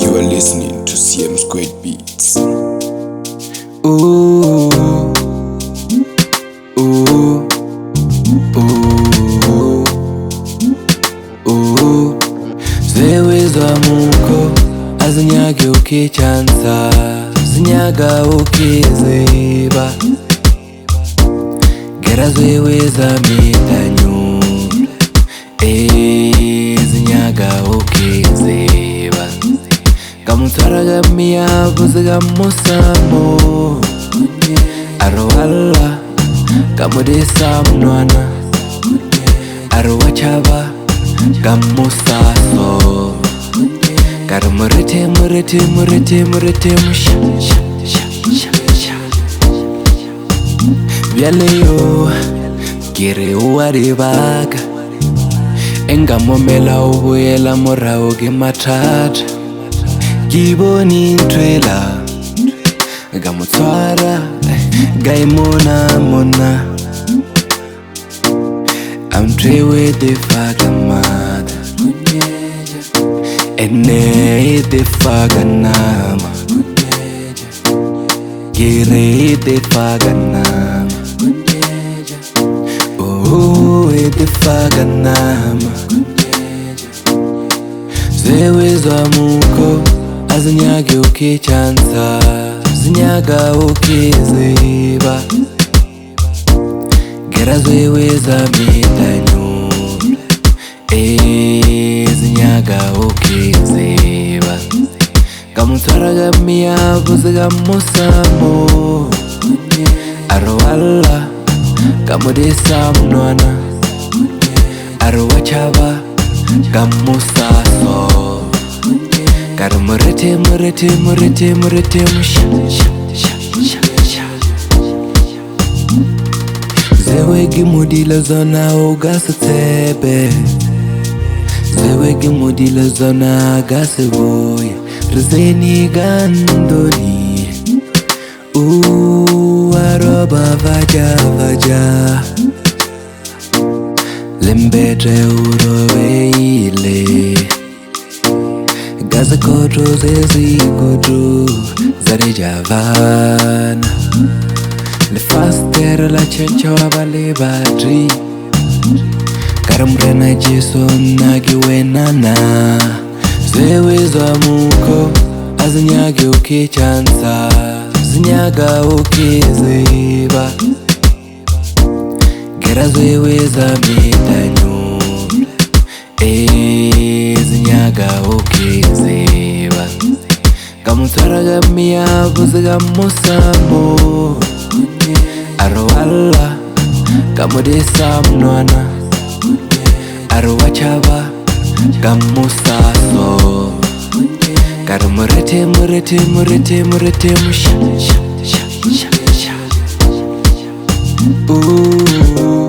You are listening to CM Squared Beats. Ooh, ooh, ooh, ooh. Zeweza muko azinyage ukichansa, zinyaga ukizeba. Gera zeweza mitanyu, zinyaga ukizeba. Kamutara gamia buziga musamo, arwala kamudisa mnwana, arwachaba kamusaso. Karumurete murete murete murete musha Vyaleyo kiri uwaribaga, engamomela ubuyela morao gimatata. Giboni ntwela gamutswara gaimona mona. Amtrewe defaga mada ene defaga nama, gire defaga nama, oh defaga nama. Zeweza muko azinyage ukichansa, zinyaga ukizeba. Gera zeweza mitanyu, zinyaga ukizeba. Kamutara gamia buziga musamo, arwala kamudisa mnwana, arwachaba kamusaso. Karumurete murete murete murete musha Zewegi mudila zona ugasa tebe, zewegi mudila zona gase boya. Rizeni gandoli, aroba vaja vaja. Lembetre uroveile, gaza kodro zezi kodro zare javana. Le faster la chencha wabale batri, karamrena jeso nagi wenana. Zeweza muko azinyage ukichansa, zinyaga ukizeba. Gera zeweza mitanyu, zinyaga ukizeba. Kamutara gamia buziga musamo, arwala kamudisa mnwana, arwachaba kamusaso. Karumurete murete murete murete musha ooh.